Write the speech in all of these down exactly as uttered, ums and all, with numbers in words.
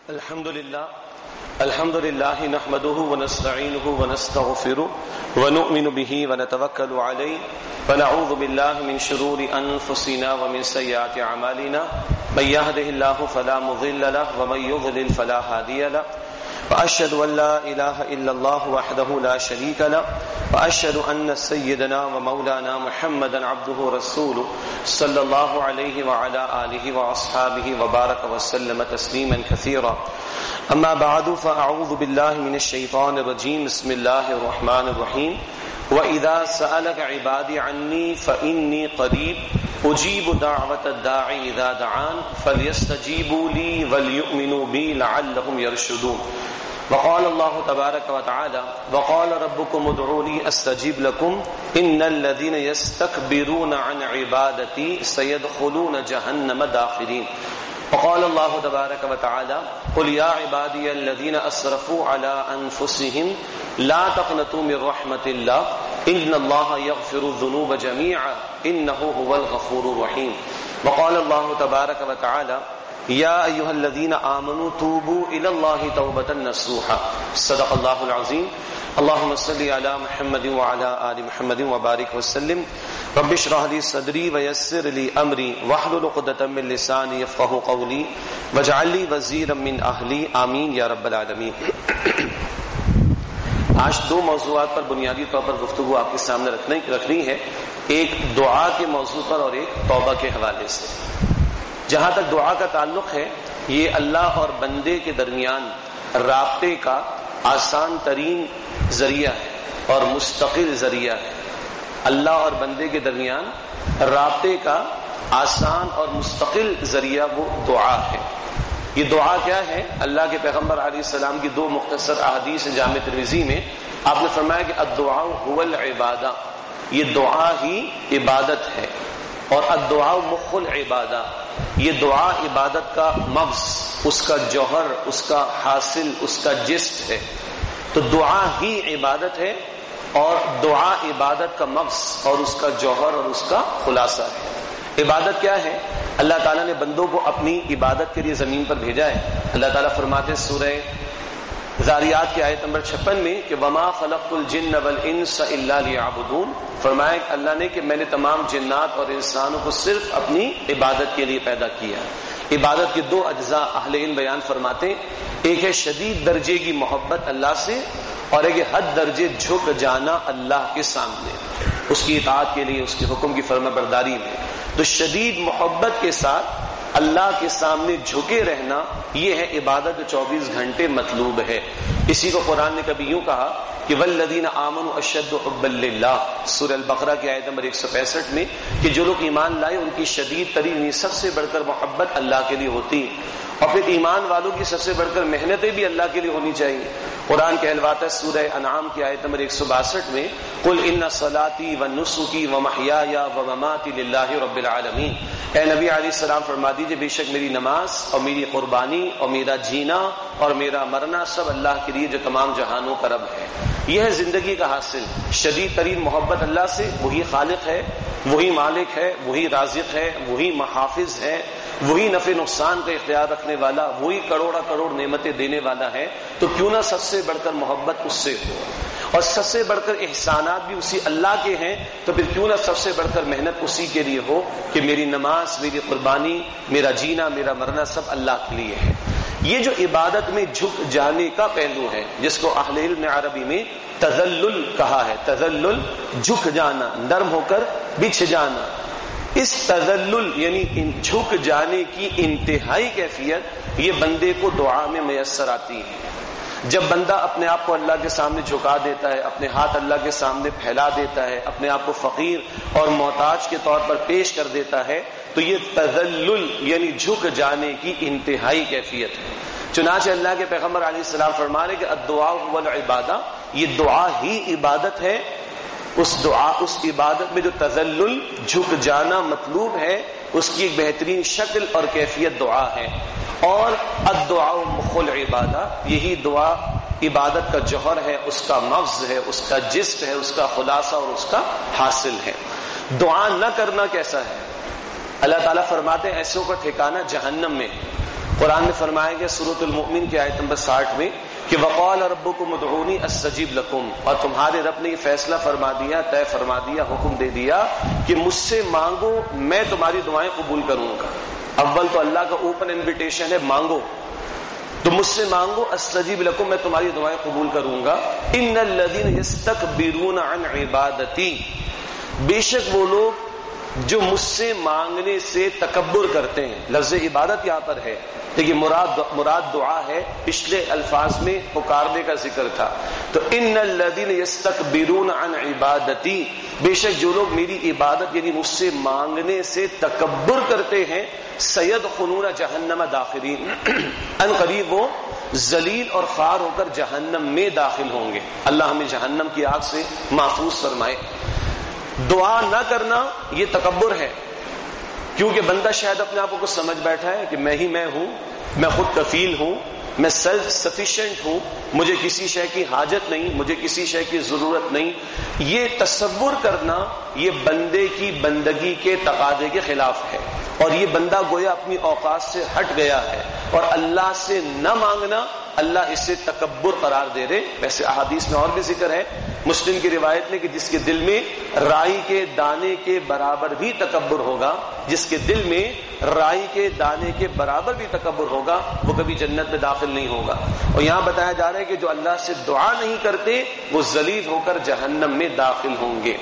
الحمد لله الحمد لله نحمده ونستعينه ونستغفره ونؤمن به ونتوكل عليه ونعوذ بالله من شرور أنفسنا ومن سيئات أعمالنا من يهده الله فلا مضل له ومن يضلل فلا هادي له وأشهد أن لا إله إلا الله وحده لا شريك له وأشهد أن سيدنا ومولانا محمدا عبده ورسوله صلى الله عليه وعلى آله وأصحابه وبارك وسلم تسليما كثيرا أما بعد فأعوذ بالله من الشيطان الرجيم بسم الله الرحمن الرحيم وإذا سألك عبادي عني فإني قريب أجيب دعوة الداعي إذا دعان فليستجيبوا لي وليؤمنوا بي لعلهم يرشدون وقال الله تبارك وتعالى وقال ربكم ادعوني استجب لكم ان الذين يستكبرون عن عبادتي سيدخلون جهنم داخرين وقال الله تبارك وتعالى قل يا عبادي الذين اسرفوا على انفسهم لا تقنطوا من رحمة الله ان الله يغفر الذنوب جميعا انه هو الغفور الرحيم وقال الله تبارك وتعالى يا أيها الذين آمنوا توبوا إلى الله توبة نصوحا صدق الله العظيم اللهم صل على محمد وعلى آل محمد وبارك وسلم رب اشرح لي صدري ويسر لي أمري واحلل عقدة من لساني يفقهوا قولي واجعل لي وزيرا من أهلي آمين يا رب العالمين. آج دو موضوعات پر بنیادی طور پر گفتگو آپ کے سامنے رکھنے رکھنی ہے، ایک دعا کے موضوع پر اور ایک توبہ کے حوالے سے. جہاں تک دعا کا تعلق ہے، یہ اللہ اور بندے کے درمیان رابطے کا آسان ترین ذریعہ ہے اور مستقل ذریعہ ہے. اللہ اور بندے کے درمیان رابطے کا آسان اور مستقل ذریعہ وہ دعا ہے. یہ دعا کیا ہے؟ اللہ کے پیغمبر علیہ السلام کی دو مختصر احادیث جامع ترمذی میں آپ نے فرمایا کہ الدعاء هو العبادہ، یہ دعا ہی عبادت ہے، اور الدعاء مخ العبادہ، یہ دعا عبادت کا مغز، اس کا جوہر، اس کا حاصل، اس کا جسٹ ہے. تو دعا ہی عبادت ہے اور دعا عبادت کا مغز اور اس کا جوہر اور اس کا خلاصہ ہے. عبادت کیا ہے؟ اللہ تعالیٰ نے بندوں کو اپنی عبادت کے لیے زمین پر بھیجا ہے. اللہ تعالیٰ فرماتے سورہ ذاریات کی آیت نمبر چھپن میں کہ وما خلقت الجن والانس الا لیعبدون، فرمایا کہ اللہ نے کہ میں نے تمام جنات اور انسانوں کو صرف اپنی عبادت کے لیے پیدا کیا. عبادت کے دو اجزاء اہل علم بیان فرماتے، ایک ہے شدید درجے کی محبت اللہ سے اور ایک ہے حد درجے جھک جانا اللہ کے سامنے اس کی اطاعت کے لیے، اس کے حکم کی فرما برداری میں. تو شدید محبت کے ساتھ اللہ کے سامنے جھکے رہنا، یہ ہے عبادت جو چوبیس گھنٹے مطلوب ہے. اسی کو قرآن نے کبھی یوں کہا کہ والذین آمنوا اشد حبا للہ، سورہ البقرہ کی آیت نمبر ایک سو پینسٹھ میں، کہ جو لوگ ایمان لائے ان کی شدید ترین سب سے بڑھ کر محبت اللہ کے لیے ہوتی، اور پھر ایمان والوں کی سب سے بڑھ کر محنتیں بھی اللہ کے لیے ہونی چاہیے. قرآن کہلواتا ہے سورہ انعام کی آیت نمبر ایک سو باسٹھ میں قل ان صلاتی و نسکی و محیای و مماتی للہ رب العالمین، اے نبی علیہ السلام فرما دیجئے بے شک میری نماز اور میری قربانی اور میرا جینا اور میرا مرنا سب اللہ کے لیے جو تمام جہانوں کا رب ہے. یہ ہے زندگی کا حاصل، شدید ترین محبت اللہ سے. وہی خالق ہے، وہی مالک ہے، وہی رازق ہے، وہی محافظ ہے، وہی نفع نقصان کا اختیار رکھنے والا، وہی کروڑا کروڑ نعمتیں دینے والا ہے. تو کیوں نہ سب سے بڑھ کر محبت اس سے ہو، اور سب سے بڑھ کر احسانات بھی اسی اللہ کے ہیں. تو پھر کیوں نہ سب سے بڑھ کر محنت اسی کے لیے ہو کہ میری نماز، میری قربانی، میرا جینا، میرا مرنا سب اللہ کے لیے ہے. یہ جو عبادت میں جھک جانے کا پہلو ہے، جس کو اہل علم عربی میں تذلل کہا ہے. تذلل جھک جانا، نرم ہو کر بچھ جانا. اس تذلل یعنی ان جھک جانے کی انتہائی کیفیت یہ بندے کو دعا میں میسر آتی ہے. جب بندہ اپنے آپ کو اللہ کے سامنے جھکا دیتا ہے، اپنے ہاتھ اللہ کے سامنے پھیلا دیتا ہے، اپنے آپ کو فقیر اور محتاج کے طور پر پیش کر دیتا ہے، تو یہ تذلل یعنی جھک جانے کی انتہائی کیفیت ہے. چنانچہ اللہ کے پیغمبر علیہ السلام فرما رہے کہ الدعاء هو العبادہ، یہ دعا ہی عبادت ہے. اس دعا، اس عبادت میں جو تذلل جھک جانا مطلوب ہے، اس کی ایک بہترین شکل اور کیفیت دعا ہے. اور الدعاء مخ العبادہ، یہی دعا عبادت کا جوہر ہے، اس کا مغز ہے، اس کا جسٹ ہے، اس کا خلاصہ اور اس کا حاصل ہے. دعا نہ کرنا کیسا ہے؟ اللہ تعالیٰ فرماتے ہیں ایسوں کا ٹھکانہ جہنم میں. قرآن میں فرمایا گیا سورۃ المؤمن کی آیت نمبر ساٹھ میں کہ وقال ربکم ادعونی استجیب لکم، اور تمہارے رب نے یہ فیصلہ فرما دیا، طے فرما دیا، حکم دے دیا کہ مجھ سے مانگو میں تمہاری دعائیں قبول کروں گا۔ اول تو اللہ کا اوپن انویٹیشن ہے، مانگو تو مجھ سے مانگو، استجیب لکم میں تمہاری دعائیں قبول کروں گا۔ ان الذین یستکبرون عن عبادتی، بے شک وہ لوگ جو مجھ سے مانگنے سے تکبر کرتے ہیں۔ لفظ عبادت یہاں پر ہے لیکن مراد مراد دعا ہے، پچھلے الفاظ میں پکارنے کا ذکر تھا۔ تو ان الذین یستکبرون عن عبادتی، بے شک جو لوگ میری عبادت یعنی مجھ سے مانگنے سے تکبر کرتے ہیں، سیدخلون جہنم داخرین، ان قریب وہ ذلیل اور خوار ہو کر جہنم میں داخل ہوں گے۔ اللہ ہمیں جہنم کی آگ سے محفوظ فرمائے۔ دعا نہ کرنا یہ تکبر ہے، کیونکہ بندہ شاید اپنے آپ کو سمجھ بیٹھا ہے کہ میں ہی میں ہوں، میں خود کفیل ہوں، میں سیلف سفیشینٹ ہوں، مجھے کسی شے کی حاجت نہیں، مجھے کسی شے کی ضرورت نہیں۔ یہ تصور کرنا یہ بندے کی بندگی کے تقاضے کے خلاف ہے، اور یہ بندہ گویا اپنی اوقات سے ہٹ گیا ہے، اور اللہ سے نہ مانگنا اللہ اسے تکبر قرار دے رہے۔ ویسے احادیث میں اور بھی ذکر ہے، مسلم کی روایت میں کہ جس کے دل میں رائی کے دانے کے برابر بھی تکبر ہوگا، جس کے دل میں رائی کے دانے کے برابر بھی تکبر ہوگا، وہ کبھی جنت میں داخل نہیں ہوگا۔ اور یہاں بتایا جا رہا ہے کہ جو اللہ سے دعا نہیں کرتے وہ ذلیل ہو کر جہنم میں داخل ہوں گے۔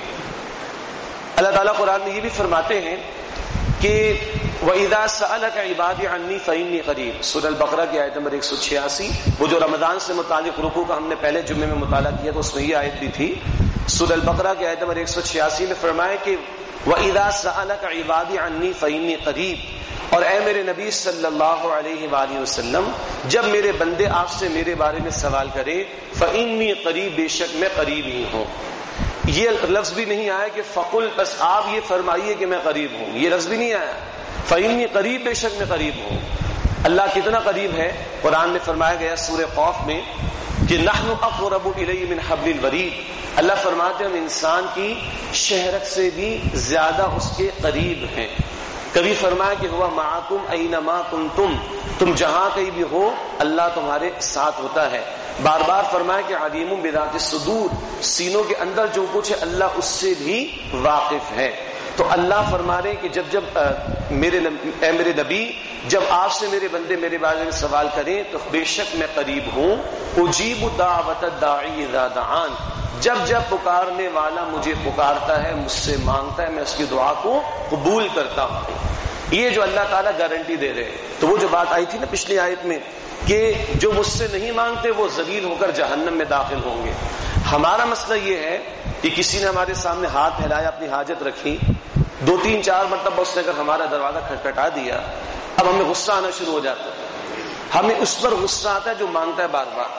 اللہ تعالیٰ قرآن میں یہ بھی فرماتے ہیں کہ وَإِذَا سَأَلَكَ عِبَادِي عَنِّي فَإِنِّي قَرِيبٌ، سورہ البقرہ کی آیت نمبر ایک سو چھیاسی، وہ جو رمضان سے متعلق رکوع کا ہم نے پہلے جمعے میں مطالعہ کیا تو اس میں یہ آیت بھی تھی۔ سورہ البقرہ کی آیت نمبر ایک سو چھیاسی میں فرمایا کہ وَإِذَا سَأَلَكَ عِبَادِي عَنِّي فَإِنِّي قَرِيبٌ، اور اے میرے نبی صلی اللہ علیہ وآلہ وسلم جب میرے بندے آپ سے میرے بارے میں سوال کریں، فَإِنِّي قَرِيبٌ، بے شک میں قریب ہی ہوں۔ یہ لفظ بھی نہیں آیا کہ فقل، بس آپ یہ فرمائیے کہ میں قریب ہوں، یہ لفظ بھی نہیں آیا۔ فَإِنِّي قریب، بے شک میں قریب ہوں۔ اللہ کتنا قریب ہے؟ قرآن میں فرمایا گیا سورہ قاف میں کہ نحن اقرب الیہ من حبل الورید، اللہ فرماتے ہیں ہم انسان کی شہرت سے بھی زیادہ اس کے قریب ہیں۔ کبھی فرمایا کہ ہوا معکم اینما کنتم، تم جہاں کہیں بھی ہو اللہ تمہارے ساتھ ہوتا ہے۔ بار بار فرمایا کہ علیم بذات الصدور، سینوں کے اندر جو کچھ ہے اللہ اس سے بھی واقف ہے۔ تو اللہ فرما رہے ہیں کہ جب جب میرے اے میرے نبی جب آپ سے میرے بندے میرے بارے میں سوال کریں تو بے شک میں قریب ہوں۔ اجیب دعوت الداعی اذا دعان، جب جب پکارنے والا مجھے پکارتا ہے، مجھ سے مانگتا ہے، میں اس کی دعا کو قبول کرتا ہوں۔ یہ جو اللہ تعالیٰ گارنٹی دے رہے ہیں، تو وہ جو بات آئی تھی نا پچھلی آیت میں کہ جو مجھ سے نہیں مانگتے وہ ذلیل ہو کر جہنم میں داخل ہوں گے۔ ہمارا مسئلہ یہ ہے کہ کسی نے ہمارے سامنے ہاتھ پھیلایا، اپنی حاجت رکھی، دو تین چار مرتبہ اس نے اگر ہمارا دروازہ کھٹکھٹا دیا، اب ہمیں غصہ آنا شروع ہو جاتا ہے۔ ہمیں اس پر غصہ آتا ہے جو مانگتا ہے بار بار،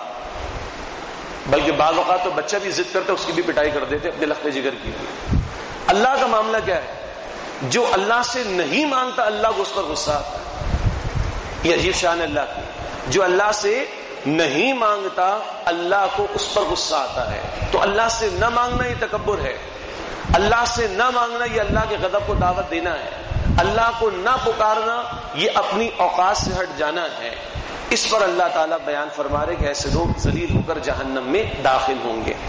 بلکہ بعض اوقات تو بچہ بھی ضد کرتا ہے، اس کی بھی پٹائی کر دیتے اپنے لخت جگر کی۔ اللہ کا معاملہ کیا ہے؟ جو اللہ سے نہیں مانگتا اللہ کو اس پر غصہ آتا ہے۔ یہ عجیب شان اللہ کی، جو اللہ سے نہیں مانگتا اللہ کو اس پر غصہ آتا ہے۔ تو اللہ سے نہ مانگنا یہ تکبر ہے، اللہ سے نہ مانگنا یہ اللہ کے غضب کو دعوت دینا ہے، اللہ کو نہ پکارنا یہ اپنی اوقات سے ہٹ جانا ہے۔ اس پر اللہ تعالیٰ بیان فرما رہے کہ ایسے لوگ ذلیل ہو کر جہنم میں داخل ہوں گے۔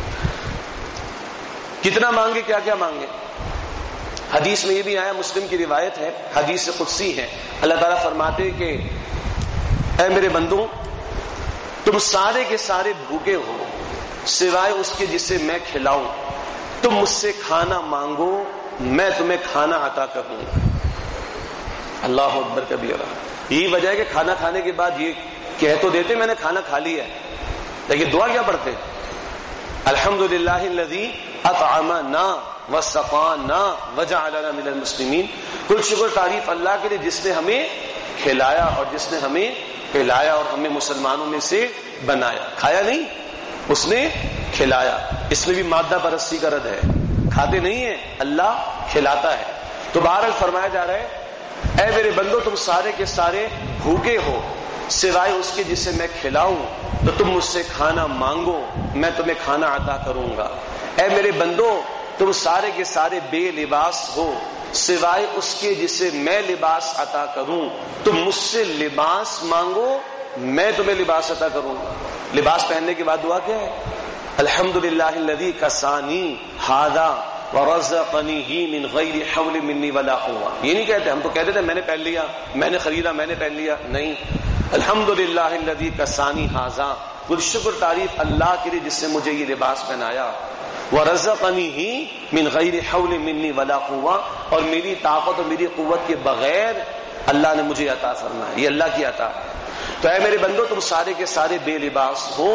کتنا مانگے، کیا کیا مانگے؟ حدیث میں یہ بھی آیا، مسلم کی روایت ہے، حدیث قدسی ہے، اللہ تعالیٰ فرماتے کہ اے میرے بندوں تم سارے کے سارے بھوکے ہو سوائے اس کے جسے میں کھلاؤں، تم مجھ سے کھانا مانگو میں تمہیں کھانا عطا کروں گا۔ اللہ اکبر کبیرہ۔ یہی وجہ ہے کہ کھانا کھانے کے بعد یہ کہہ تو دیتے میں نے کھانا کھا لیا ہے، لیکن دعا کیا پڑھتے؟ الحمدللہ الذی اطعمنا وسقانا وجعلنا من المسلمین، کل شکر تعریف اللہ کے لیے جس نے ہمیں کھلایا اور جس نے ہمیں پلایا اور ہمیں مسلمانوں میں سے بنایا۔ کھایا نہیں، اس نے کھلایا۔ اس میں بھی مادہ پرستی کا رد ہے، کھاتے نہیں ہیں، اللہ کھلاتا ہے۔ تو بہرحال فرمایا جا رہا ہے اے میرے بندو تم سارے کے سارے بھوکے ہو سوائے اس کے جسے میں کھلاؤں، تو تم مجھ سے کھانا مانگو میں تمہیں کھانا عطا کروں گا۔ اے میرے بندو تم سارے کے سارے بے لباس ہو سوائے اس کے جسے میں لباس عطا کروں. تم مجھ سے لباس مانگو میں تمہیں لباس عطا کروں گا. لباس پہننے کے بعد دعا کیا ہے؟ الحمدللہ الذی کسانی ھذا ورزقنیہ من غیر حول منی ولا قوہ. یہ نہیں کہتے، ہم تو کہتے تھے میں نے پہن لیا، میں نے خریدا، میں نے پہن لیا. نہیں، الحمدللہ الذی کسانی ھذا، کل شکر تعریف اللہ کے لیے جس نے مجھے یہ لباس پہنایا. ورزقنیہ من غیر حول منی ولا قوہ، اور میری طاقت اور میری قوت کے بغیر اللہ نے مجھے عطا فرمایا. یہ اللہ کی عطا ہے. تو اے میرے بندو، تم سارے کے سارے بے لباس ہو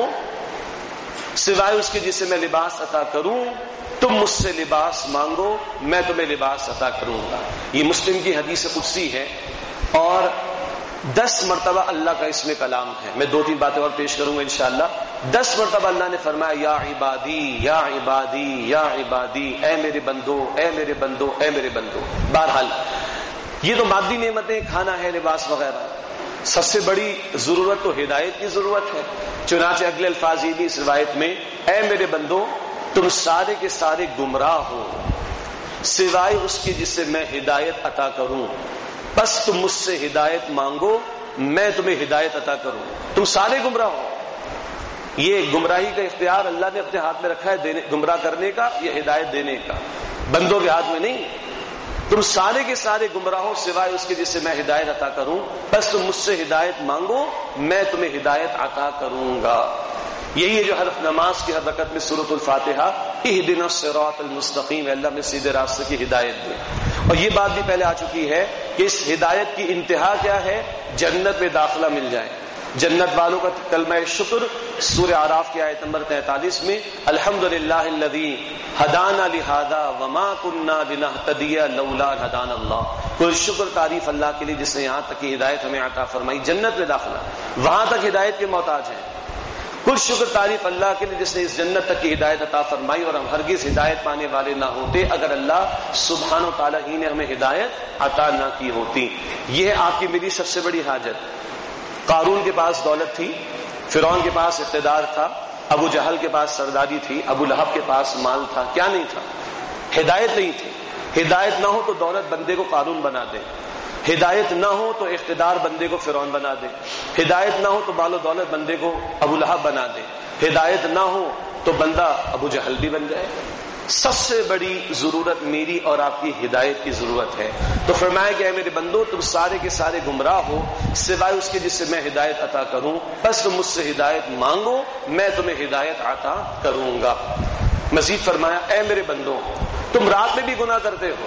سوائے اس کے جسے میں لباس عطا کروں. تم مجھ سے لباس مانگو میں تمہیں لباس عطا کروں گا. یہ مسلم کی حدیث قدسی ہے اور دس مرتبہ اللہ کا اس میں کلام ہے. میں دو تین باتیں اور پیش کروں گا انشاءاللہ. دس مرتبہ اللہ نے فرمایا یا عبادی یا عبادی یا عبادی، اے میرے بندو اے میرے بندو اے میرے بندو. بہرحال یہ تو مادی نعمتیں، کھانا ہے، لباس وغیرہ. سب سے بڑی ضرورت تو ہدایت کی ضرورت ہے. چنانچہ اگلے الفاظ یہ بھی اس روایت میں، اے میرے بندو تم سارے کے سارے گمراہ ہو سوائے اس کے جسے میں ہدایت عطا کروں. بس تم مجھ سے ہدایت مانگو میں تمہیں ہدایت عطا کروں. تم سارے گمراہ ہو. یہ گمراہی کا اختیار اللہ نے اپنے ہاتھ میں رکھا ہے، دینے گمراہ کرنے کا یا ہدایت دینے کا، بندوں کے ہاتھ میں نہیں. تم سارے کے سارے گمراہ ہو سوائے اس کے جسے میں ہدایت عطا کروں. بس تم مجھ سے ہدایت مانگو میں تمہیں ہدایت عطا کروں گا. یہی ہے جو ہر نماز کی ہر رکعت میں سورۃ الفاتحہ اہدنا الصراط المستقیم، اللہ میں سیدھے راستے کی ہدایت دے. اور یہ بات بھی پہلے آ چکی ہے کہ اس ہدایت کی انتہا کیا ہے؟ جنت میں داخلہ مل جائے. جنت والوں کا کلمہ شکر سورہ اعراف کی آیت نمبر تینتالیس میں، الحمدللہ الذی ہدانا لہذا وما کنا لنہتدی لولا ان ہدانا اللہ. کوئی شکر تعریف اللہ کے لیے جس نے یہاں تک کی ہدایت ہمیں عطا فرمائی. جنت میں داخلہ، وہاں تک ہدایت کے محتاج ہیں. کل شکر تعریف اللہ کے لیے جس نے اس جنت تک کی ہدایت عطا فرمائی، اور ہم ہرگز ہدایت پانے والے نہ ہوتے اگر اللہ سبحانہ و تعالیٰ ہی نے ہمیں ہدایت عطا نہ کی ہوتی. یہ ہے آپ کی میری سب سے بڑی حاجت. قارون کے پاس دولت تھی، فرعون کے پاس اقتدار تھا، ابو جہل کے پاس سرداری تھی، ابو لہب کے پاس مال تھا. کیا نہیں تھا؟ ہدایت نہیں تھی. ہدایت نہ ہو تو دولت بندے کو قارون بنا دے، ہدایت نہ ہو تو اقتدار بندے کو فرعون بنا دے، ہدایت نہ ہو تو مال و دولت بندے کو ابو لہب بنا دے، ہدایت نہ ہو تو بندہ ابو جہل بھی بن جائے. سب سے بڑی ضرورت میری اور آپ کی ہدایت کی ضرورت ہے. تو فرمایا کہ اے میرے بندو تم سارے کے سارے گمراہ ہو سوائے اس کے جس سے میں ہدایت عطا کروں. بس تم مجھ سے ہدایت مانگو میں تمہیں ہدایت عطا کروں گا. مزید فرمایا اے میرے بندو تم رات میں بھی گناہ کرتے ہو،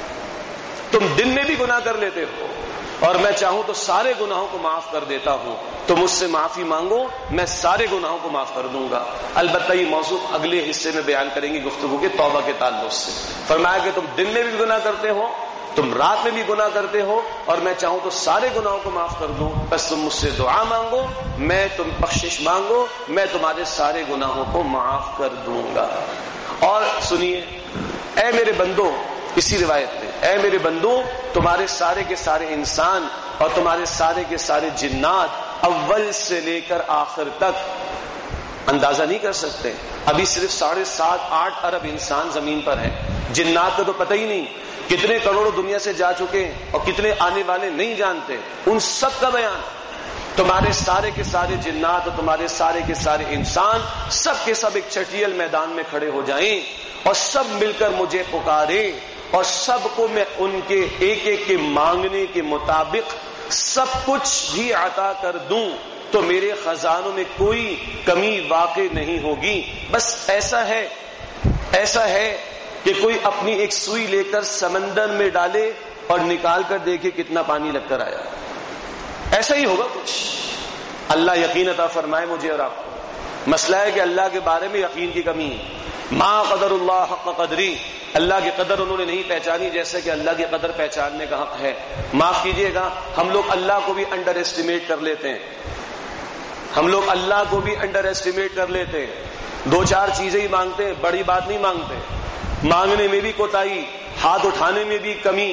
تم دن میں بھی گناہ کر لیتے ہو، اور میں چاہوں تو سارے گناہوں کو معاف کر دیتا ہوں. تو مجھ سے معافی مانگو میں سارے گناہوں کو معاف کر دوں گا. البتہ یہ موضوع اگلے حصے میں بیان کریں گے گفتگو کے توبہ کے تعلق سے. فرمایا کہ تم دن میں بھی گناہ کرتے ہو، تم رات میں بھی گناہ کرتے ہو، اور میں چاہوں تو سارے گناہوں کو معاف کر دوں. بس تم مجھ سے دعا مانگو میں تم بخشش مانگو میں تمہارے سارے گناہوں کو معاف کر دوں گا. اور سنیے اے میرے بندو، اسی روایت میں اے میرے بندو تمہارے سارے کے سارے انسان اور تمہارے سارے کے سارے جنات اول سے لے کر آخر تک اندازہ نہیں کر سکتے. ابھی صرف ساڑھے سات آٹھ ارب انسان زمین پر ہیں. جنات کا تو پتہ ہی نہیں کتنے کروڑوں دنیا سے جا چکے اور کتنے آنے والے نہیں جانتے. ان سب کا بیان تمہارے سارے کے سارے جنات اور تمہارے سارے کے سارے انسان سب کے سب ایک چٹیل میدان میں کھڑے ہو جائیں اور سب مل کر مجھے پکاریں اور سب کو میں ان کے ایک ایک کے مانگنے کے مطابق سب کچھ بھی عطا کر دوں تو میرے خزانوں میں کوئی کمی واقع نہیں ہوگی. بس ایسا ہے ایسا ہے کہ کوئی اپنی ایک سوئی لے کر سمندر میں ڈالے اور نکال کر دیکھے کتنا پانی لگ کر آیا. ایسا ہی ہوگا کچھ. اللہ یقین عطا فرمائے مجھے اور آپ کو. مسئلہ ہے کہ اللہ کے بارے میں یقین کی کمی ہے. ما قدر اللہ حق قدری، اللہ کی قدر انہوں نے نہیں پہچانی جیسے کہ اللہ کی قدر پہچاننے کا حق ہے. معاف کیجئے گا ہم لوگ اللہ کو بھی انڈر ایسٹیمیٹ کر لیتے ہیں. ہم لوگ اللہ کو بھی انڈر ایسٹیمیٹ کر لیتے ہیں. دو چار چیزیں ہی مانگتے ہیں، بڑی بات نہیں مانگتے. مانگنے میں بھی کوتاہی، ہاتھ اٹھانے میں بھی کمی،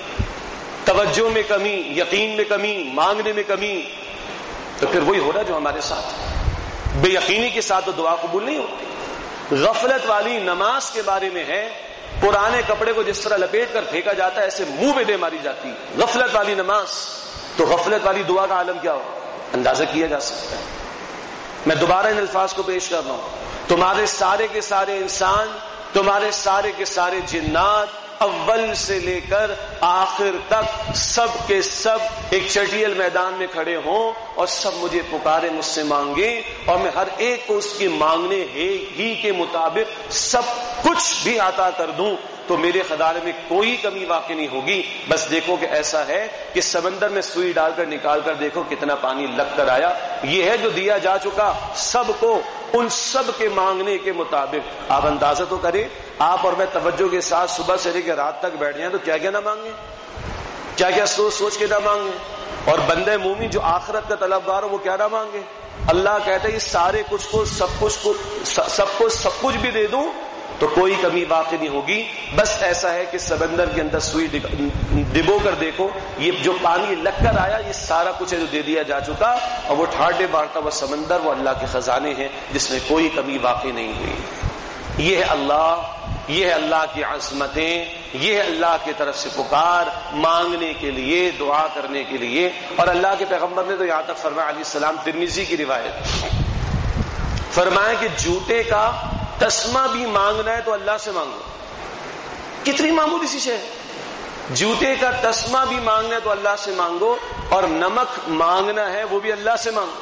توجہ میں کمی، یقین میں کمی، مانگنے میں کمی. تو پھر وہی ہو رہا جو ہمارے ساتھ. بے یقینی کے ساتھ تو دعا قبول نہیں ہوتی. غفلت والی نماز کے بارے میں ہے پرانے کپڑے کو جس طرح لپیٹ کر پھینکا جاتا ہے ایسے منہ پہ دے ماری جاتی. غفلت والی نماز. تو غفلت والی دعا کا عالم کیا ہو اندازہ کیا جا سکتا ہے. میں دوبارہ ان الفاظ کو پیش کر رہا ہوں. تمہارے سارے کے سارے انسان، تمہارے سارے کے سارے جنات، اول سے لے کر آخر تک سب کے سب ایک چٹیل میدان میں کھڑے ہوں اور سب مجھے پکارے، مجھ سے مانگیں، اور میں ہر ایک کو اس کی مانگنے ہی کے مطابق سب کچھ بھی عطا کر دوں، تو میرے خزانے میں کوئی کمی واقع نہیں ہوگی. بس دیکھو کہ ایسا ہے کہ سمندر میں سوئی ڈال کر نکال کر دیکھو کتنا پانی لگ کر آیا. یہ ہے جو دیا جا چکا سب کو، ان سب کے مانگنے کے مطابق. آپ اندازہ تو کریں، آپ اور میں توجہ کے ساتھ صبح سے لے کے رات تک بیٹھ جائیں تو کیا کیا نہ مانگیں، کیا کیا سوچ سوچ کے نہ مانگیں. اور بندے مومن جو آخرت کا طلبگار ہو وہ کیا نہ مانگے. اللہ کہتا ہے یہ سارے کچھ کو سب کچھ کو سب کو سب کچھ بھی دے دوں تو کوئی کمی باقی نہیں ہوگی. بس ایسا ہے کہ سمندر کے اندر سوئی ڈبو کر دیکھو، یہ جو پانی لگ کر آیا یہ سارا کچھ ہے جو دے دیا جا چکا، اور وہ ٹھاٹے بارتا وہ سمندر وہ اللہ کے خزانے ہیں جس میں کوئی کمی واقع نہیں ہوئی. یہ ہے اللہ، یہ ہے اللہ کی عظمتیں، یہ ہے اللہ کی طرف سے پکار مانگنے کے لیے، دعا کرنے کے لیے. اور اللہ کے پیغمبر نے تو یہاں تک فرمایا علیہ السلام، ترمذی کی روایت، فرمایا کہ جوتے کا تسمہ بھی مانگنا ہے تو اللہ سے مانگو. کتنی معمولی سی شے. جوتے کا تسمہ بھی مانگنا ہے تو اللہ سے مانگو، اور نمک مانگنا ہے وہ بھی اللہ سے مانگو.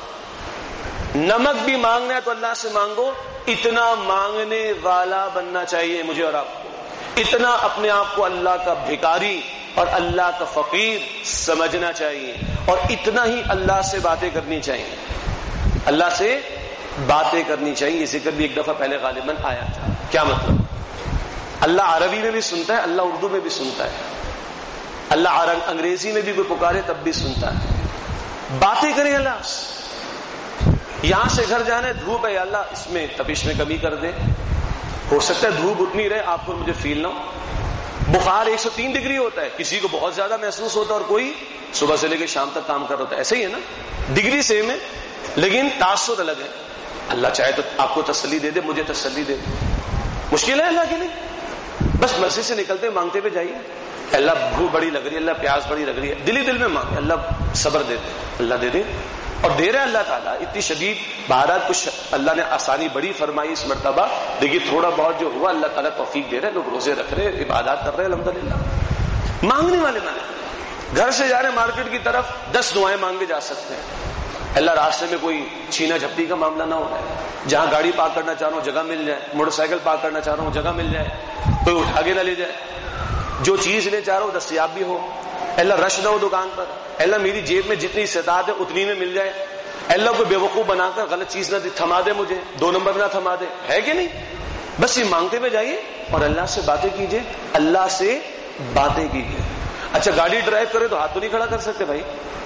نمک بھی مانگنا ہے تو اللہ سے مانگو. اتنا مانگنے والا بننا چاہیے مجھے اور آپ کو، اتنا اپنے آپ کو اللہ کا بھکاری اور اللہ کا فقیر سمجھنا چاہیے، اور اتنا ہی اللہ سے باتیں کرنی چاہیے. اللہ سے باتیں کرنی چاہیے. یہ ذکر بھی ایک دفعہ پہلے غالباً آیا تھا. کیا مطلب؟ اللہ عربی میں بھی سنتا ہے، اللہ اردو میں بھی سنتا ہے، اللہ انگریزی میں بھی کوئی پکارے تب بھی سنتا ہے. باتیں کریں اللہ سے. یہاں سے گھر جانے دھوپ ہے، اللہ اس میں تپش میں کمی کر دے. ہو سکتا ہے دھوپ اتنی رہے آپ کو مجھے فیل نہ ہو. بخار ایک سو تین ڈگری ہوتا ہے، کسی کو بہت زیادہ محسوس ہوتا ہے اور کوئی صبح سے لے کے شام تک کام کر رہا ہوتا ہے. ایسے ہی ہے نا، ڈگری سیم ہے لیکن تاثر الگ ہے. اللہ چاہے تو آپ کو تسلی دے دے، مجھے تسلی دے دے. مشکل ہے اللہ کے لیے. بس مسجد سے نکلتے مانگتے پہ جائیے، اللہ بھوک بڑی لگ رہی ہے، اللہ پیاس بڑی لگ رہی ہے، دل ہی دل میں مانگے، اللہ صبر دے دے. اللہ دے دے اور دے رہے اللہ تعالیٰ. اتنی شدید بہارات کچھ اللہ نے آسانی بڑی فرمائی اس مرتبہ. دیکھیے تھوڑا بہت جو ہوا اللہ تعالیٰ توفیق دے رہے، لوگ روزے رکھ رہے، عبادات کر رہے، الحمدللہ. مانگنے والے مانے گھر سے جا رہے مارکیٹ کی طرف، دس دعائیں مانگے جا سکتے ہیں. اللہ راستے میں کوئی چھینا جھپٹی کا معاملہ نہ ہو رہا ہے، جہاں گاڑی پارک کرنا چاہ رہا ہوں جگہ مل جائے، موٹر سائیکل پارک کرنا چاہ رہا ہوں جگہ مل جائے، کوئی اٹھا کے نہ لے جائے، جو چیز لے چاہ رہا ہوں دستیاب بھی ہو. اللہ رش نہ ہو دکان پر. اللہ میری جیب میں جتنی استطاعت ہے اتنی میں مل جائے. اللہ کو بے وقوف بنا کر غلط چیز نہ تھما دے، مجھے دو نمبر نہ تھما دے. ہے کہ نہیں؟ بس یہ مانگتے ہوئے جائیے اور اللہ سے باتیں کیجیے، اللہ سے باتیں کیجیے. اچھا گاڑی ڈرائیو کرے تو ہاتھ تو نہیں کھڑا کر سکتے بھائی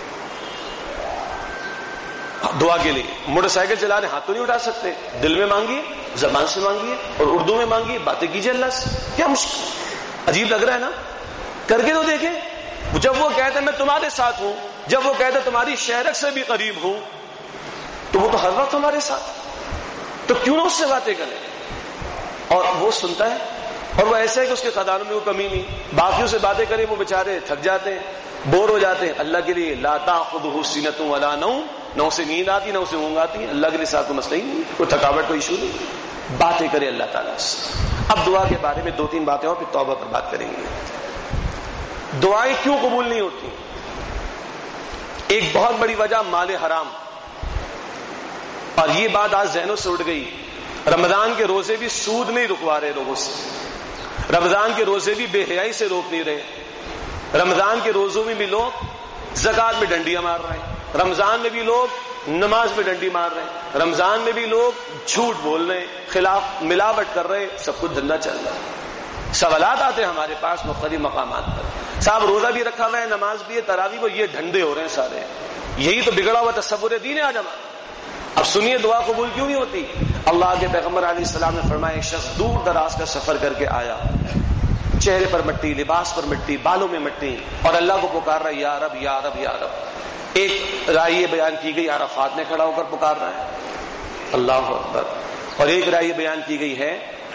دعا کے لیے. موٹر سائیکل چلا رہے ہاتھ تو نہیں اٹھا سکتے. دل میں مانگیے، زبان سے مانگیے اور اردو میں مانگیے، باتیں کیجیے اللہ سے. کیا مشکل؟ عجیب لگ رہا ہے نا؟ کر کے تو دیکھیں. جب وہ کہتے میں تمہارے ساتھ ہوں، جب وہ کہتے تمہاری شہرک سے بھی قریب ہوں، تو وہ تو ہر وقت ہمارے ساتھ، تو کیوں نہ اس سے باتیں کریں. اور وہ سنتا ہے، اور وہ ایسا ہے کہ اس کے خزانوں میں وہ کمی نہیں. باقیوں سے باتیں کریں وہ بیچارے تھک جاتے ہیں، بور ہو جاتے ہیں. اللہ کے لیے لا تأخذہ سنۃ ولا نوم، نہ اسے نیند آتی نہ اسے اونگ آتی. اللہ کے لیے ساتھ کوئی مسئلہ ہی نہیں، کوئی تھکاوٹ کوئی ایشو نہیں. باتیں کرے اللہ تعالیٰ سے. اب دعا کے بارے میں دو تین باتیں اور پھر توبہ پر بات کریں گے. دعائیں کیوں قبول نہیں ہوتی؟ ایک بہت بڑی وجہ مال حرام. اور یہ بات آج ذہنوں سے اٹھ گئی. رمضان کے روزے بھی سود نہیں رکوا رہے لوگوں سے، رمضان کے روزے بھی بے حیائی سے روک نہیں رہے، رمضان کے روزوں میں بھی لوگ زکات میں ڈنڈیاں مار رہے ہیں، رمضان میں بھی لوگ نماز میں ڈنڈی مار رہے ہیں، رمضان میں بھی لوگ جھوٹ بول رہے ہیں، خلاف ملاوٹ کر رہے ہیں، سب کچھ دھندا چل رہا ہے. سوالات آتے ہیں ہمارے پاس مختلف مقامات پر، صاحب روزہ بھی رکھا ہوا ہے، نماز بھی ہے، تراویح کو، یہ دھندے ہو رہے ہیں سارے. یہی تو بگڑا ہوا تصور دین ہے آج ہمارا. اب سنیے دعا قبول کیوں نہیں ہوتی. اللہ کے پیغمبر علیہ السلام نے فرمایا ایک شخص دور دراز کا سفر کر کے آیا، چہرے پر مٹی، لباس پر مٹی، بالوں میں مٹی، اور اللہ کو پکار رہا ہے یا رب یا رب یا رب. ایک رائے یہ بیان کی گئی عرفات میں کھڑا ہو کر پکار رہا ہے، اللہ اکبر. اور ایک رائے یہ بیان کی گئی ہے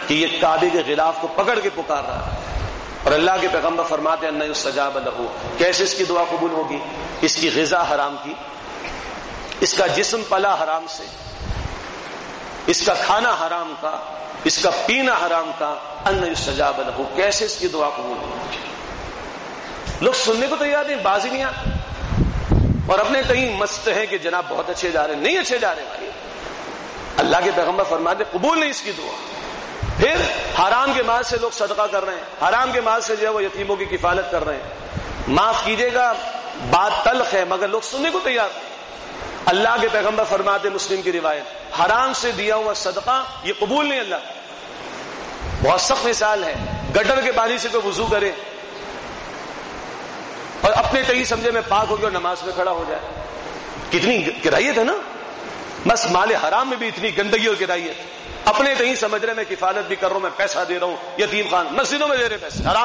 کہ یہ کعبے کے غلاف کو پکڑ کے پکار رہا ہے، اور اللہ کے پیغمبر فرماتے ہیں ان یستجاب لہ، کیسے اس کی دعا قبول ہوگی؟ اس کی غذا حرام کی، اس کا جسم پلا حرام سے، اس کا کھانا حرام کا، اس کا پینا حرام کا، ان یستجاب لہ، کیسے اس کی دعا قبول ہوگی؟ لوگ سننے کو تیار نہیں، بازی نہیں آتے، اور اپنے کہیں مست ہیں کہ جناب بہت اچھے جا رہے ہیں، نہیں اچھے جا رہے بھائی۔ اللہ کے پیغمبر فرماتے قبول نہیں اس کی دعا۔ پھر حرام کے مال سے لوگ صدقہ کر رہے ہیں، حرام کے مال سے جو ہے وہ یتیموں کی کفالت کر رہے ہیں، معاف کیجیے گا بات تلخ ہے مگر لوگ سننے کو تیار نہیں۔ اللہ کے پیغمبر فرماتے مسلم کی روایت، حرام سے دیا ہوا صدقہ یہ قبول نہیں اللہ کا۔ بہت سخت مثال ہے، گٹر کے پانی سے کوئی وضو کرے اور اپنے تئی سمجھے میں پاک ہو گیا اور نماز میں کھڑا ہو جائے، کتنی کرائیت ہے نا۔ بس مال حرام میں بھی اتنی گندگی اور کرائیت، اپنے تئی سمجھ رہے میں کفالت بھی کر رہا ہوں، میں پیسہ دے رہا ہوں، یتیم خان مسجدوں میں دے رہے پیسے حرام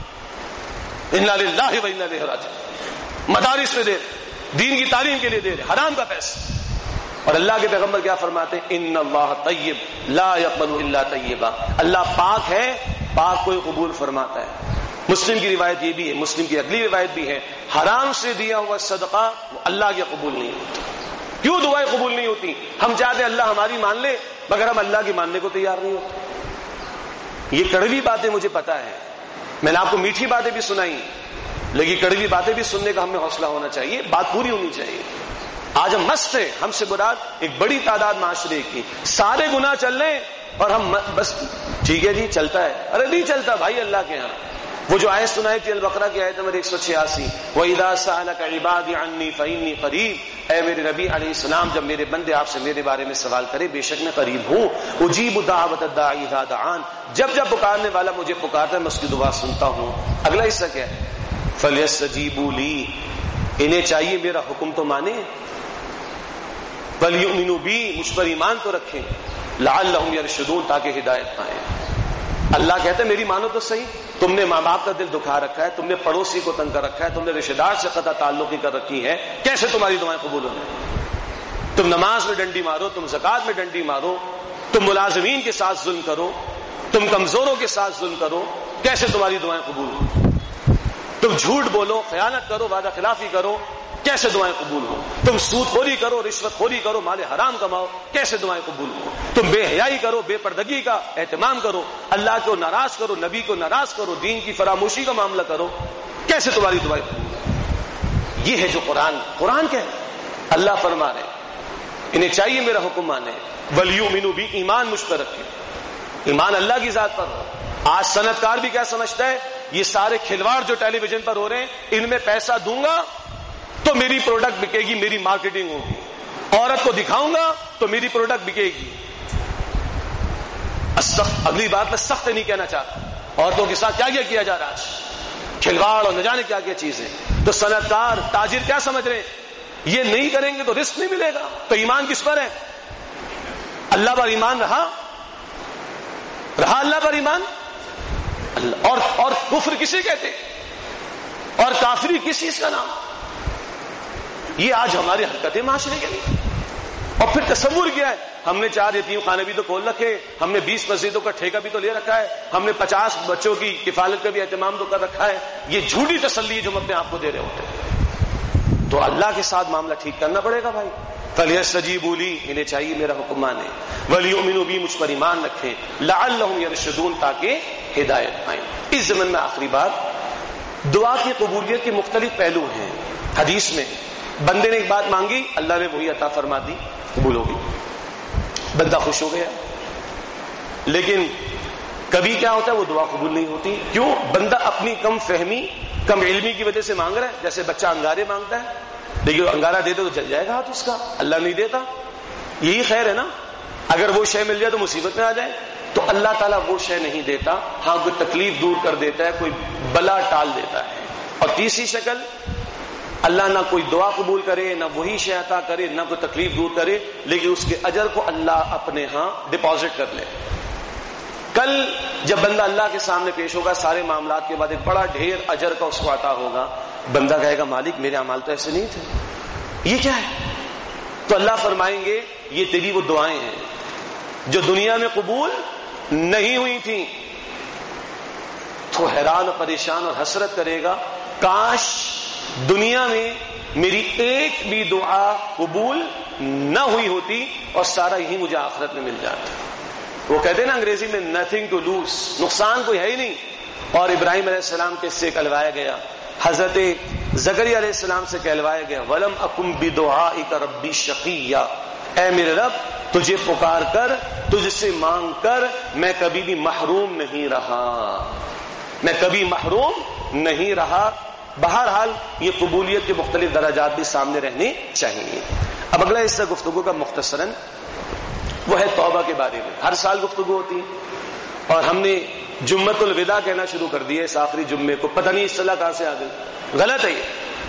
کے، انا للہ و انا الیہ راجعون، مدارس میں دے رہے، دین کی تعلیم کے لیے دے رہے، حرام کا پیسہ۔ اور اللہ کے پیغمبر کیا فرماتے ہیں؟ ان اللہ طیب لا یقبل الا طیبا، اللہ پاک ہے، پاک کو قبول فرماتا ہے۔ مسلم کی روایت یہ بھی ہے، مسلم کی اگلی روایت بھی ہے، حرام سے دیا ہوا صدقہ وہ اللہ کے قبول نہیں ہوتا۔ کیوں دعائیں قبول نہیں ہوتی؟ ہم چاہتے ہیں اللہ ہماری مان لے مگر ہم اللہ کی ماننے کو تیار نہیں ہوتے۔ یہ کڑوی باتیں مجھے پتا ہے، میں نے آپ کو میٹھی باتیں بھی سنائی، لیکن کڑوی باتیں بھی سننے کا ہمیں حوصلہ ہونا چاہیے، بات پوری ہونی چاہیے۔ آج ہم مست ہیں، ہم سے مراد ایک بڑی تعداد معاشرے کی، سارے گناہ چل رہے ہیں اور ہم بس ٹھیک ہے جی چلتا ہے، ارے نہیں چلتا بھائی اللہ کے ہاں۔ وہ جو آیت سنائی تھی البقرہ کی آیت نمبر ایک سو چھیاسی، وَإِذَا سَأَلَكَ عِبَادِي عَنِّي فَإِنِّي قَرِيبٌ، اے میرے نبی علیہ السلام جب میرے بندے آپ سے میرے بارے میں سوال کرے بے شک میں قریب ہوں، اجیب دعوت الداعی اذا دعان، جب جب پکارنے والا مجھے پکارتا ہے میں اس کی دعا سنتا ہوں۔ اگلا حصہ کیا ہے؟ فَلْيَسْتَجِيبُوا لِي، انہیں چاہیے میرا حکم تو مانے، وَلْيُؤْمِنُوا بِي، مجھ پر ایمان تو رکھیں، لَعَلَّهُمْ يَرْشُدُونَ، تاکہ ہدایت پائیں۔ اللہ کہتا ہے میری مانو تو صحیح، تم نے ماں باپ کا دل دکھا رکھا ہے، تم نے پڑوسی کو تنگ کر رکھا ہے، تم نے رشتہ دار سے قطع تعلقی کر رکھی ہے، کیسے تمہاری دعائیں قبول ہو جائیں؟ تم نماز میں ڈنڈی مارو، تم زکات میں ڈنڈی مارو، تم ملازمین کے ساتھ ظلم کرو، تم کمزوروں کے ساتھ ظلم کرو، کیسے تمہاری دعائیں قبول ہو؟ تم جھوٹ بولو، خیانت کرو، وعدہ خلافی کرو، کیسے دعائیں قبول ہو؟ تم سود خوری کرو، رشوت خوری کرو، مال حرام کماؤ، کیسے دعائیں قبول ہو؟ تم بے حیائی کرو، بے پردگی کا اہتمام کرو، اللہ کو ناراض کرو، نبی کو ناراض کرو، دین کی فراموشی کا معاملہ کرو، کیسے تمہاری دعائیں قبول ہو؟ یہ ہے جو قرآن قرآن کہہ رہے، اللہ فرما رہے انہیں چاہیے میرا حکم مانے، وَلْيُؤْمِنُوا بِي، ایمان مجھ پر رکھے، ایمان اللہ کی ذات پر ہو۔ آج صنعت کار بھی کیا سمجھتا ہے؟ یہ سارے کھلواڑ جو ٹیلی ویژن پر ہو رہے ہیں ان میں پیسہ دوں گا تو میری پروڈکٹ بکے گی، میری مارکیٹنگ ہوگی، عورت کو دکھاؤں گا تو میری پروڈکٹ بکے گی۔ سخت اگلی بات میں سخت نہیں کہنا چاہتا، عورتوں کے ساتھ کیا کیا کیا جا رہا ہے، کھلواڑ اور نہ جانے کیا کیا چیزیں۔ تو صنعت کار تاجر کیا سمجھ رہے ہیں؟ یہ نہیں کریں گے تو رزق نہیں ملے گا، تو ایمان کس پر ہے؟ اللہ پر ایمان رہا رہا اللہ پر ایمان، اللہ اور اور کفر کسی کہتے اور کافری کس چیز کا نام؟ یہ آج ہماری حرکتیں معاشرے کے لیے۔ اور پھر تصور کیا ہے، ہم نے چار یتیم خانے بھی تو کھول رکھے، ہم نے بیس مسجدوں کا ٹھیکہ بھی تو لے رکھا ہے، ہم نے پچاس بچوں کی کفالت کا بھی اہتمام تو کر رکھا ہے۔ یہ جھوٹی تسلی ہے جو ہم اپنے آپ کو دے رہے ہوتے ہیں۔ تو اللہ کے ساتھ معاملہ ٹھیک کرنا پڑے گا بھائی۔ فَلْيَسْتَجِيبُوا لِي، انہیں چاہیے میرا حکم مانے، وَلْيُؤْمِنُوا بِي، مجھ پر ایمان رکھیں، لَعَلَّهُمْ يَرْشُدُونَ، تاکہ ہدایت پائیں۔ اس زمن میں آخری بات، دعا کی قبولیت کے مختلف پہلو ہیں۔ حدیث میں بندے نے ایک بات مانگی، اللہ نے وہی عطا فرما دی، قبول ہوگی، بندہ خوش ہو گیا۔ لیکن کبھی کیا ہوتا ہے، وہ دعا قبول نہیں ہوتی۔ کیوں؟ بندہ اپنی کم فہمی، کم علمی کی وجہ سے مانگ رہا ہے۔ جیسے بچہ انگارے مانگتا ہے، لیکن انگارہ دے دے تو جل جائے گا ہاتھ اس کا، اللہ نہیں دیتا۔ یہی خیر ہے نا، اگر وہ شے مل جائے تو مصیبت میں آ جائے، تو اللہ تعالیٰ وہ شے نہیں دیتا، ہاں کوئی تکلیف دور کر دیتا ہے، کوئی بلا ٹال دیتا ہے۔ اور تیسری شکل، اللہ نہ کوئی دعا قبول کرے، نہ وہی شے عطا کرے، نہ کوئی تکلیف دور کرے، لیکن اس کے اجر کو اللہ اپنے ہاں ڈپازٹ کر لے۔ کل جب بندہ اللہ کے سامنے پیش ہوگا، سارے معاملات کے بعد ایک بڑا ڈھیر اجر کا اس کو عطا ہوگا، بندہ کہے گا مالک میرے اعمال تو ایسے نہیں تھے، یہ کیا ہے؟ تو اللہ فرمائیں گے یہ تیری وہ دعائیں ہیں جو دنیا میں قبول نہیں ہوئی تھیں تو حیران اور پریشان اور حسرت کرے گا، کاش دنیا میں میری ایک بھی دعا قبول نہ ہوئی ہوتی اور سارا یہی مجھے آخرت میں مل جاتا۔ وہ کہتے ہیں نا انگریزی میں نتھنگ ٹو لوز، نقصان کوئی ہے ہی نہیں۔ اور ابراہیم علیہ السلام کے سے کہلوایا گیا، حضرت زکریا علیہ السلام سے کہلوایا گیا، ولم اکم بدعائک ربی شقیا، اے میرے رب تجھے پکار کر، تجھ سے مانگ کر میں کبھی بھی محروم نہیں رہا، میں کبھی محروم نہیں رہا۔ بہرحال یہ قبولیت کے مختلف درجات بھی سامنے رہنے چاہیے۔ اب اگلا حصہ گفتگو کا مختصراً وہ ہے توبہ کے بارے میں۔ ہر سال گفتگو ہوتی ہے اور ہم نے جمعۃ الوداع کہنا شروع کر دیا اس آخری جمعے کو، پتہ نہیں اصطلاح کہاں سے آ گئی، غلط ہے یہ۔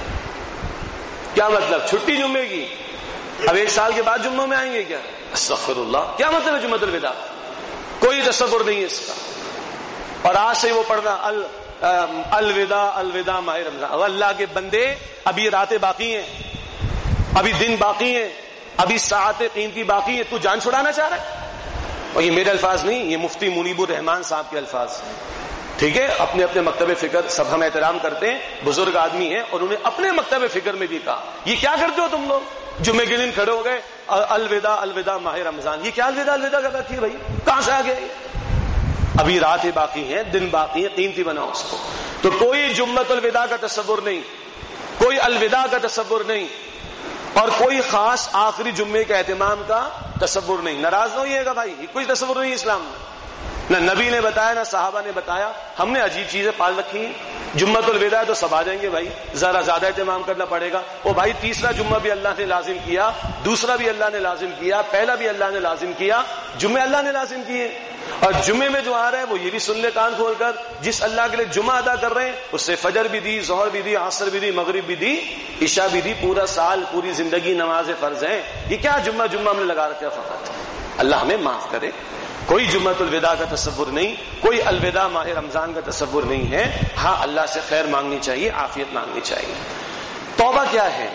کیا مطلب؟ چھٹی جمعے کی، اب ایک سال کے بعد جمعوں میں آئیں گے کیا؟ استغفر اللہ، کیا مطلب ہے جمعۃ الوداع؟ کوئی تصور نہیں ہے اس کا۔ اور آج سے وہ پڑھنا ال الوداع الوداع ماہ رمضان، اللہ کے بندے ابھی راتیں باقی ہیں، ابھی دن باقی ہیں، ابھی ساعتیں قیمتی باقی ہیں، تو جان چھڑانا چاہ رہا ہے؟ اور یہ میرے الفاظ نہیں، یہ مفتی منیب الرحمان صاحب کے الفاظ ہیں، ٹھیک ہے؟ اپنے اپنے مکتب فکر سب ہم احترام کرتے ہیں، بزرگ آدمی ہیں اور انہیں اپنے مکتب فکر میں بھی کہا یہ کیا کرتے ہو تم لوگ؟ جمعے کے دن کھڑے ہو گئے الوداع الوداع ماہ رمضان، یہ کیا الوداع الوداع کا بات ہے بھائی؟ کہاں سے آ گئے؟ ابھی راتیں باقی ہیں، دن باقی ہیں، قیمتی بناؤ اس کو۔ تو کوئی جمعۃ الوداع کا تصور نہیں، کوئی الوداع کا تصور نہیں، اور کوئی خاص آخری جمعے کے اہتمام کا تصور نہیں۔ ناراض نہ ہوئیے گا بھائی، کوئی تصور نہیں اسلام میں، نہ نبی نے بتایا نہ صحابہ نے بتایا، ہم نے عجیب چیزیں پال رکھی ہیں۔ جمعۃ الوداع تو سب آ جائیں گے بھائی، ذرا زیادہ اہتمام کرنا پڑے گا۔ وہ بھائی تیسرا جمعہ بھی اللہ نے لازم کیا، دوسرا بھی اللہ نے لازم کیا، پہلا بھی اللہ نے لازم کیا، جمعے اللہ نے لازم کیے۔ اور جمعے میں جو آ رہا ہے وہ یہ بھی سن لے کان کھول کر، جس اللہ کے لیے جمعہ ادا کر رہے ہیں اس سے فجر بھی دی، ظہر بھی دی، عصر بھی دی، مغرب بھی دی، عشاء بھی دی، پورا سال پوری زندگی نماز فرض ہیں۔ یہ کیا جمعہ جمعہ ہم نے لگا رکھا فقط؟ اللہ ہمیں معاف کرے۔ کوئی جمعۃ الوداع کا تصور نہیں، کوئی الوداع ماہ رمضان کا تصور نہیں ہے۔ ہاں اللہ سے خیر مانگنی چاہیے، عافیت مانگنی چاہیے۔ توبہ کیا ہے؟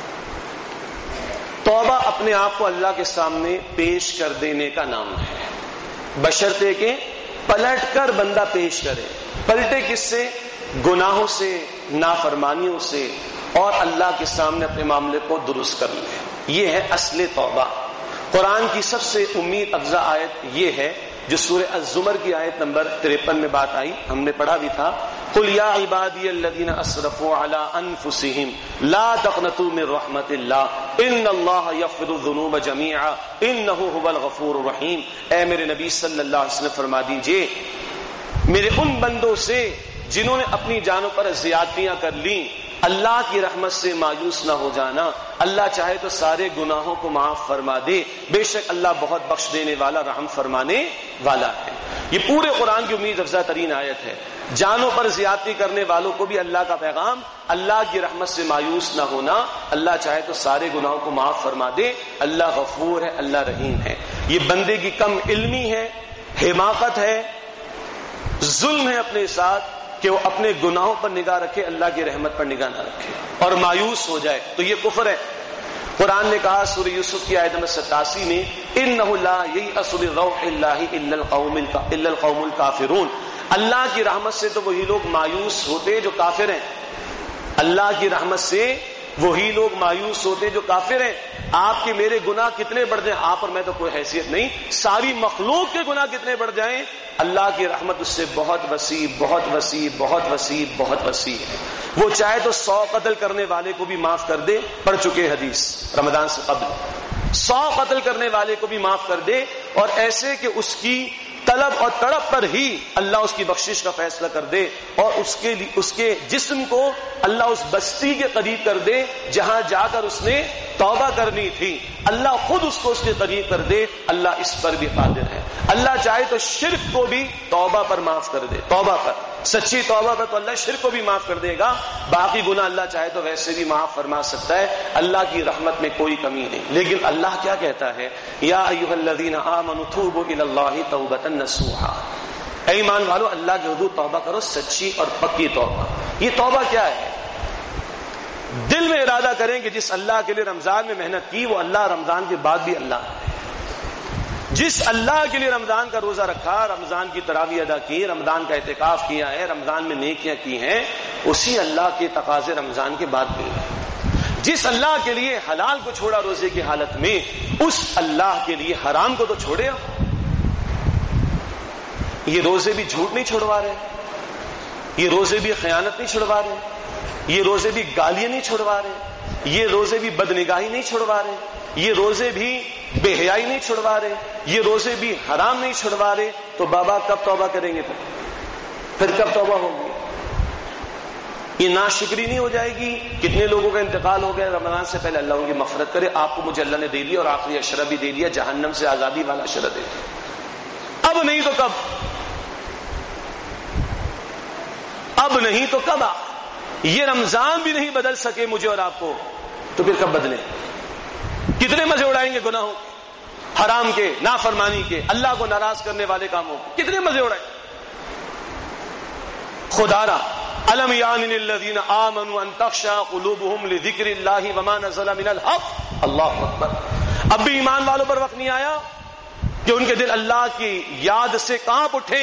توبہ اپنے آپ کو اللہ کے سامنے پیش کر دینے کا نام ہے، بشرطے کہ پلٹ کر بندہ پیش کرے۔ پلٹے کس سے؟ گناہوں سے، نافرمانیوں سے، اور اللہ کے سامنے اپنے معاملے کو درست کر لے۔ یہ ہے اصل توبہ۔ قرآن کی سب سے امید افزا آیت یہ ہے جو سورہ الزمر کی آیت نمبر تریپن میں بات آئی، ہم نے پڑھا بھی تھا، قل یا عبادی الذین اسرفوا علی انفسہم لا تقنطوا من رحمت اللہ ان اللہ یغفر الذنوب جمیعا انہ هو الغفور الرحیم۔ اے میرے نبی صلی اللہ علیہ وسلم فرما دیجئے میرے ان بندوں سے جنہوں نے اپنی جانوں پر زیادتیاں کر لیں، اللہ کی رحمت سے مایوس نہ ہو جانا، اللہ چاہے تو سارے گناہوں کو معاف فرما دے، بے شک اللہ بہت بخش دینے والا، رحم فرمانے والا ہے۔ یہ پورے قرآن کی امید افزا ترین آیت ہے۔ جانوں پر زیادتی کرنے والوں کو بھی اللہ کا پیغام، اللہ کی رحمت سے مایوس نہ ہونا، اللہ چاہے تو سارے گناہوں کو معاف فرما دے، اللہ غفور ہے، اللہ رحیم ہے۔ یہ بندے کی کم علمی ہے، حماقت ہے، ظلم ہے اپنے ساتھ کہ وہ اپنے گناہوں پر نگاہ رکھے، اللہ کی رحمت پر نگاہ نہ رکھے اور مایوس ہو جائے، تو یہ کفر ہے۔ قرآن نے کہا سورہ یوسف کی آیت نمبر ستاسی میں، اِنَّهُ لَا يَيْأَسُ مِن رَوْحِ اللَّهِ إِلَّا الْقَوْمُ الْكَافِرُونَ۔ اللہ کی رحمت سے تو وہی لوگ مایوس ہوتے جو کافر ہیں، اللہ کی رحمت سے وہی لوگ مایوس ہوتے جو کافر ہیں۔ آپ کے میرے گناہ کتنے بڑھ جائیں، آپ اور میں تو کوئی حیثیت نہیں، ساری مخلوق کے گناہ کتنے بڑھ جائیں، اللہ کی رحمت اس سے بہت وسیع بہت وسیع بہت وسیع بہت وسیع ہے۔ وہ چاہے تو سو قتل کرنے والے کو بھی معاف کر دے، پڑھ چکے حدیث رمضان سے قبل، سو قتل کرنے والے کو بھی معاف کر دے، اور ایسے کہ اس کی طلب اور تڑپ پر ہی اللہ اس کی بخشش کا فیصلہ کر دے، اور اس کے اس کے جسم کو اللہ اس بستی کے قریب کر دے جہاں جا کر اس نے توبہ کرنی تھی، اللہ خود اس کو اس کے قریب کر دے، اللہ اس پر بھی قادر ہے۔ اللہ چاہے تو شرک کو بھی توبہ پر معاف کر دے، توبہ پر، سچی توبہ پر تو اللہ شرک کو بھی معاف کر دے گا، باقی گناہ اللہ چاہے تو ویسے بھی معاف فرما سکتا ہے، اللہ کی رحمت میں کوئی کمی نہیں۔ لیکن اللہ کیا کہتا ہے، یا ایھا الذین آمنوا توبوا الی اللہ توبۃ نصوحا، اے ایمان والو اللہ کے حضور توبہ کرو، سچی اور پکی توبہ۔ یہ توبہ کیا ہے؟ دل میں ارادہ کریں کہ جس اللہ کے لیے رمضان میں محنت کی وہ اللہ رمضان کے بعد بھی اللہ ہے، جس اللہ کے لیے رمضان کا روزہ رکھا، رمضان کی تراویح ادا کی، رمضان کا اعتکاف کیا ہے، رمضان میں نیکیاں کی ہیں، اسی اللہ کے تقاضے رمضان کے بعد بھی ہیں۔ جس اللہ کے لیے حلال کو چھوڑا روزے کی حالت میں، اس اللہ کے لیے حرام کو تو چھوڑے۔ یہ روزے بھی جھوٹ نہیں چھڑوا رہے، یہ روزے بھی خیانت نہیں چھڑوا رہے، یہ روزے بھی گالیاں نہیں چھڑوا رہے، یہ روزے بھی بدنگاہی نہیں چھڑوا رہے، یہ روزے بھی بے حیائی نہیں چھڑوا رہے، یہ روزے بھی حرام نہیں چھڑوا رہے، تو بابا کب توبہ کریں گے؟ پھر پھر کب توبہ ہوگی؟ یہ ناشکری نہیں ہو جائے گی؟ کتنے لوگوں کا انتقال ہو گیا رمضان سے پہلے، اللہ ان کی مغفرت کرے۔ آپ کو مجھے اللہ نے دے دیا اور آخری اشرہ بھی دے دیا، جہنم سے آزادی والا اشرہ دے دیا۔ اب نہیں تو کب؟ اب نہیں تو کب؟ یہ رمضان بھی نہیں بدل سکے مجھے اور آپ کو، تو پھر کب بدلیں؟ کتنے مزے اڑائیں گے گناہوں کے، حرام کے، نافرمانی کے، اللہ کو ناراض کرنے والے کاموں کے، کتنے مزے اڑائیں؟ خدا را الم یعن للذین آمنوا ان تخشع قلوبهم لذکر اللہ وما نزل من الحق۔ اللہ اکبر۔ اب بھی ایمان والوں پر وقت نہیں آیا کہ ان کے دل اللہ کی یاد سے کانپ اٹھے،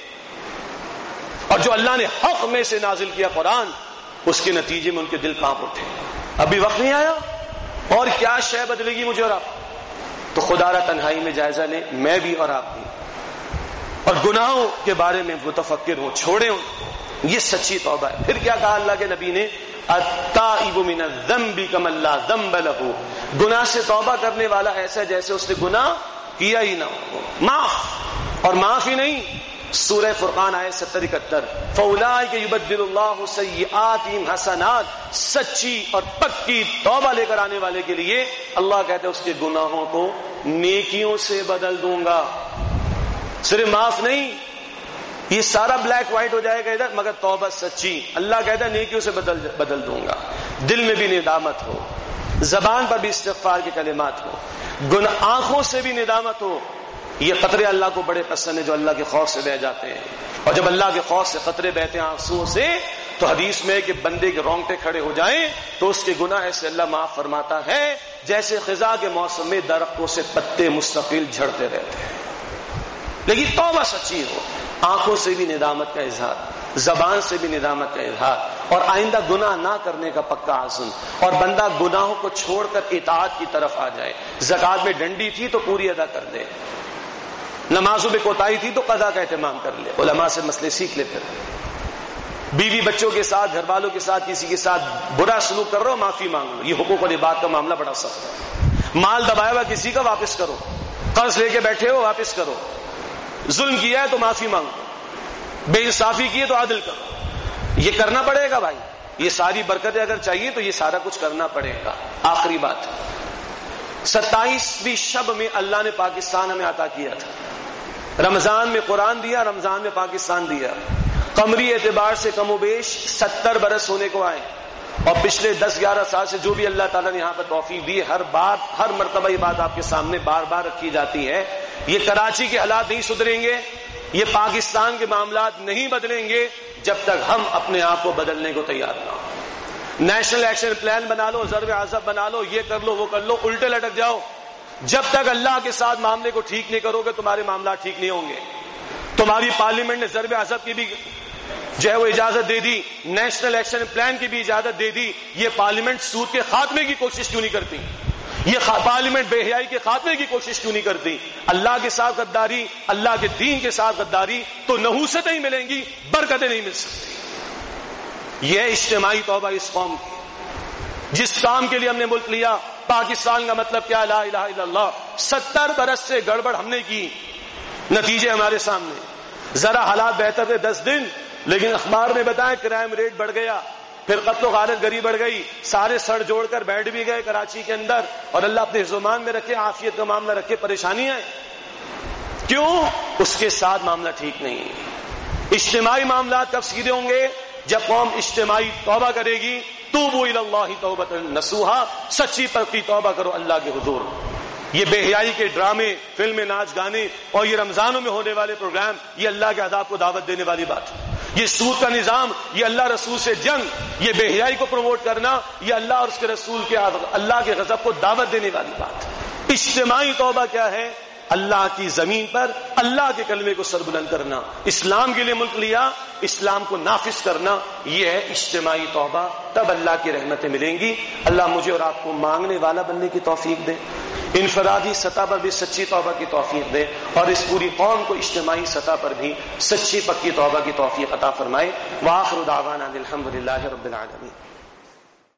اور جو اللہ نے حق میں سے نازل کیا قرآن، اس کے نتیجے میں ان کے دل کانپ اٹھے۔ اب بھی وقت نہیں آیا؟ اور کیا شے بدلے گی مجھے اور آپ؟ تو خدا را تنہائی میں جائزہ لیں، میں بھی اور آپ بھی، اور گناہوں کے بارے میں متفکر ہوں، چھوڑیں ان کو۔ یہ سچی توبہ ہے۔ پھر کیا کہا اللہ کے نبی نے؟ التائب من الذنب کمن لا ذنب لہ، گناہ سے توبہ کرنے والا ایسا جیسے اس نے گناہ کیا ہی نہ ہو، معاف۔ اور معاف ہی نہیں، سورہ فرقان آئے ستر اکہتر، فاولئک یبدل اللہ سیئاتہم حسنات، سچی اور پکی توبہ لے کر آنے والے کے لیے اللہ کہتے ہیں اس کے گناہوں کو نیکیوں سے بدل دوں گا۔ صرف معاف نہیں، یہ سارا بلیک وائٹ ہو جائے گا ادھر، مگر توبہ سچی، اللہ کہتا ہے نیکیوں سے بدل بدل دوں گا۔ دل میں بھی ندامت ہو، زبان پر بھی استغفار کے کلمات ہو، گناہ آنکھوں سے بھی ندامت ہو۔ یہ قطرے اللہ کو بڑے پسند ہیں جو اللہ کے خوف سے بہہ جاتے ہیں، اور جب اللہ کے خوف سے قطرے بہتے ہیں آنسوؤں سے، تو حدیث میں ہے کہ بندے کے رونگٹے کھڑے ہو جائیں تو اس کے گناہ ایسے اللہ معاف فرماتا ہے جیسے خزاں کے موسم میں درختوں سے پتے مستقل جھڑتے رہتے ہیں۔ لیکن توبہ سچی ہو، آنکھوں سے بھی ندامت کا اظہار، زبان سے بھی ندامت کا اظہار، اور آئندہ گناہ نہ کرنے کا پکا عزم، اور بندہ گناہوں کو چھوڑ کر اطاعت کی طرف آ جائے۔ زکوٰۃ میں ڈنڈی تھی تو پوری ادا کر دے، نمازوں میں کوتاہی تھی تو قضا کا اہتمام کر لے، علماء سے مسئلے سیکھ لے۔ پھر بیوی بچوں کے ساتھ، گھر والوں کے ساتھ کسی کے ساتھ برا سلوک کر رہا ہو، معافی مانگ لو۔ یہ حقوق العباد کا معاملہ بڑا سخت ہے۔ مال دبایا ہوا کسی کا واپس کرو، قرض لے کے بیٹھے ہو واپس کرو، ظلم کیا ہے تو معافی مانگو، بے انصافی کی ہے تو عدل کرو۔ یہ کرنا پڑے گا بھائی، یہ ساری برکتیں اگر چاہیے تو یہ سارا کچھ کرنا پڑے گا۔ آخری بات، ستائیسویں شب میں اللہ نے پاکستان ہمیں عطا کیا تھا۔ رمضان میں قرآن دیا، رمضان میں پاکستان دیا۔ قمری اعتبار سے کم و بیش ستر برس ہونے کو آئے، اور پچھلے دس گیارہ سال سے جو بھی اللہ تعالیٰ نے یہاں پر توفیق دی، ہر بات ہر مرتبہ یہ بات آپ کے سامنے بار بار رکھی جاتی ہے، یہ کراچی کے حالات نہیں سدھریں گے، یہ پاکستان کے معاملات نہیں بدلیں گے جب تک ہم اپنے آپ کو بدلنے کو تیار نہ ہوں۔ نیشنل ایکشن پلان بنا لو، ضرب عضب بنا لو، یہ کر لو وہ کر لو، الٹے لٹک جاؤ۔ جب تک اللہ کے ساتھ معاملے کو ٹھیک نہیں کرو گے تمہارے معاملات ٹھیک نہیں ہوں گے۔ تمہاری پارلیمنٹ نے ضرب عضب کی بھی جو ہے وہ اجازت دے دی، نیشنل ایکشن پلان کی بھی اجازت دے دی، یہ پارلیمنٹ سود کے خاتمے کی کوشش کیوں نہیں کرتی؟ یہ پارلیمنٹ بے حیائی کے خاتمے کی کوشش کیوں نہیں کرتی؟ اللہ کے ساتھ غداری، اللہ کے دین کے ساتھ غداری تو نحوستیں ہی ملیں گی، برکتیں نہیں مل سکتی۔ یہ اجتماعی توبہ اس قوم کی، جس کام کے لیے ہم نے ملک لیا۔ پاکستان کا مطلب کیا؟ لا الہ الا اللہ۔ ستر برس سے گڑبڑ ہم نے کی، نتیجے ہمارے سامنے۔ ذرا حالات بہتر تھے دس دن، لیکن اخبار میں بتائیں کرائم ریٹ بڑھ گیا، پھر قتل و غارت گری بڑھ گئی، سارے سڑ جوڑ کر بیٹھ بھی گئے کراچی کے اندر، اور اللہ اپنے زمان میں رکھے، عافیت کا معاملہ رکھے، پریشانیاں ہیں۔ کیوں؟ اس کے ساتھ معاملہ ٹھیک نہیں۔ اجتماعی معاملات کب سیدھے ہوں گے؟ جب قوم اجتماعی توبہ کرے گی۔ توبوا الی اللہ توبۃ نصوحا، سچی پکی توبہ کرو اللہ کے حضور۔ یہ بے حیائی کے ڈرامے، فلمیں، ناچ گانے اور یہ رمضانوں میں ہونے والے پروگرام، یہ اللہ کے عذاب کو دعوت دینے والی بات ہے۔ یہ سود کا نظام، یہ اللہ رسول سے جنگ، یہ بے حیائی کو پروموٹ کرنا، یہ اللہ اور اس کے رسول کے اللہ کے غضب کو دعوت دینے والی بات ہے۔ اجتماعی توبہ کیا ہے؟ اللہ کی زمین پر اللہ کے کلمے کو سر بلند کرنا، اسلام کے لیے ملک لیا، اسلام کو نافذ کرنا، یہ ہے اجتماعی توبہ. تب اللہ کی رحمتیں ملیں گی. اللہ مجھے اور آپ کو مانگنے والا بننے کی توفیق دے، انفرادی سطح پر بھی سچی توبہ کی توفیق دے، اور اس پوری قوم کو اجتماعی سطح پر بھی سچی پکی توبہ کی توفیق عطا فرمائے. وآخر دعوانا الحمد للہ رب العالمین.